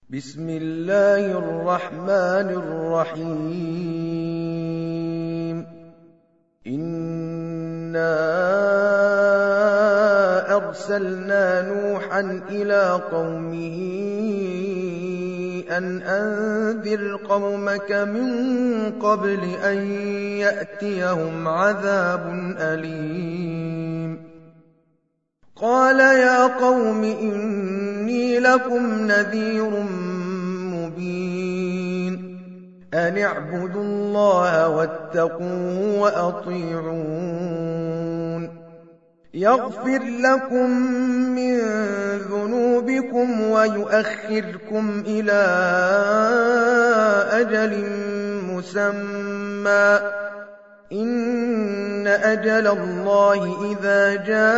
بسم الله الرحمن الرحيم إنا أرسلنا نوحا إلى قومه أن أنذر قومك من قبل أن يأتيهم عذاب أليم قال يا قوم إني لكم نذير مبين أن اعبدوا الله واتقوه وأطيعون يغفر لكم من ذنوبكم ويؤخركم إلى أجل مسمى إن أجل الله إذا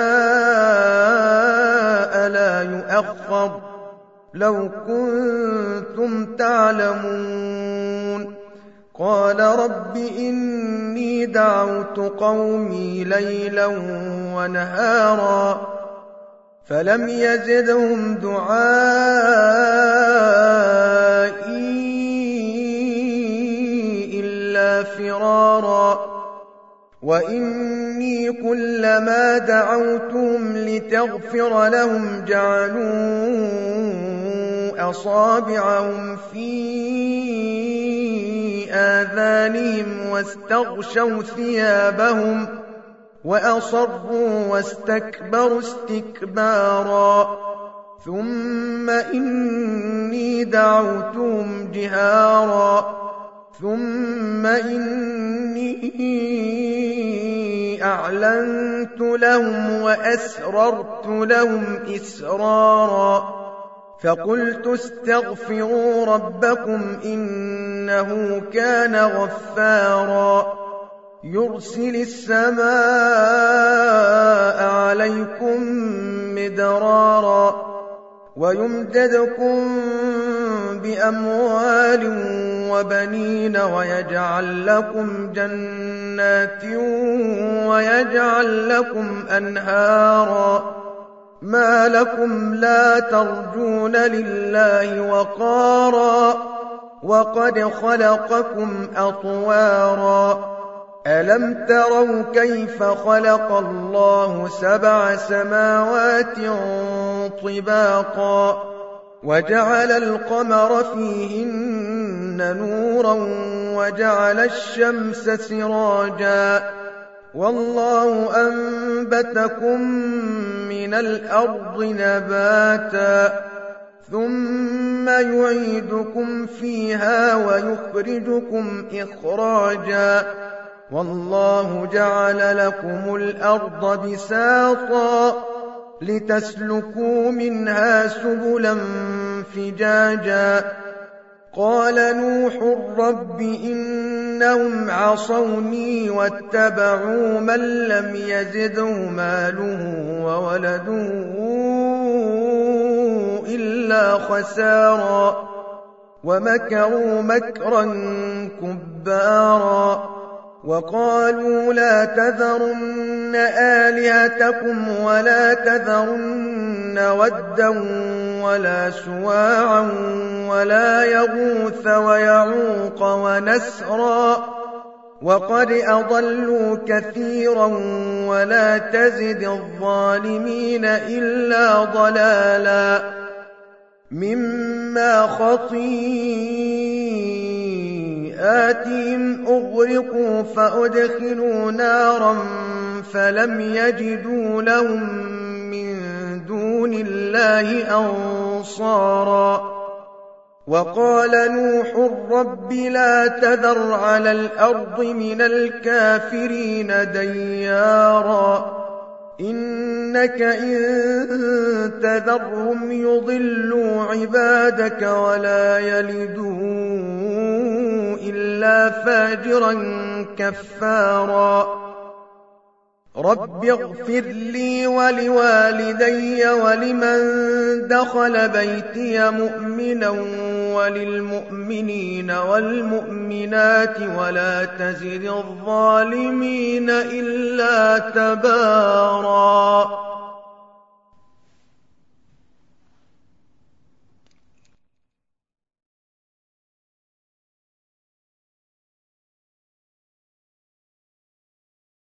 جاء لا يؤخر لو كنتم تعلمون قال رب إني دعوت قومي ليلا ونهارا فلم يزدهم دعائي إلا فرارا وإني كلما دعوتهم لتغفر لهم جعلوا أصابعهم في آذانهم واستغشوا ثيابهم وأصروا واستكبروا استكبارا ثم إني دعوتهم جهارا ثم إني أعلنت لهم وأسررت لهم إسرارا فقلت استغفروا ربكم إنه كان غفارا يرسل السماء عليكم مدرارا ويمددكم بأموال وبنين ويجعل لكم جنات ويجعل لكم أنهارا ما لكم لا ترجون لله وقارا وقد خلقكم أطوارا ألم تروا كيف خلق الله 7 سماوات طباقا وجعل القمر فيهن نورا وجعل الشمس سراجا والله أنبتكم من الأرض نباتا ثم يعيدكم فيها ويخرجكم إخراجا والله جعل لكم الأرض بساطا لتسلكوا منها سبلا فجاجا قال نوح رب إنهم عصوني واتبعوا من لم يزده ماله وولده إلا خسارا ومكروا مكرا كبارا وقالوا لا تذرن آلهتكم ولا تذرن ودا ولا سواعا ولا يغوث ويعوق ونسرا وقد أضلوا كثيرا ولا تزد الظالمين إلا ضلالا مما خطيئاتهم أغرقوا فأدخلوا نارا فلم يجدوا لهم من دون الله أنصارا وقال نوح رب لا تذر على الأرض من الكافرين ديارا إنك إن تذرهم يضلوا عبادك ولا يلدوا إلا فاجرا كفارا رب اغفر لي ولوالدي ولمن دخل بيتي مؤمنا وللمؤمنين والمؤمنات ولا تزد الظالمين إلا تبارا.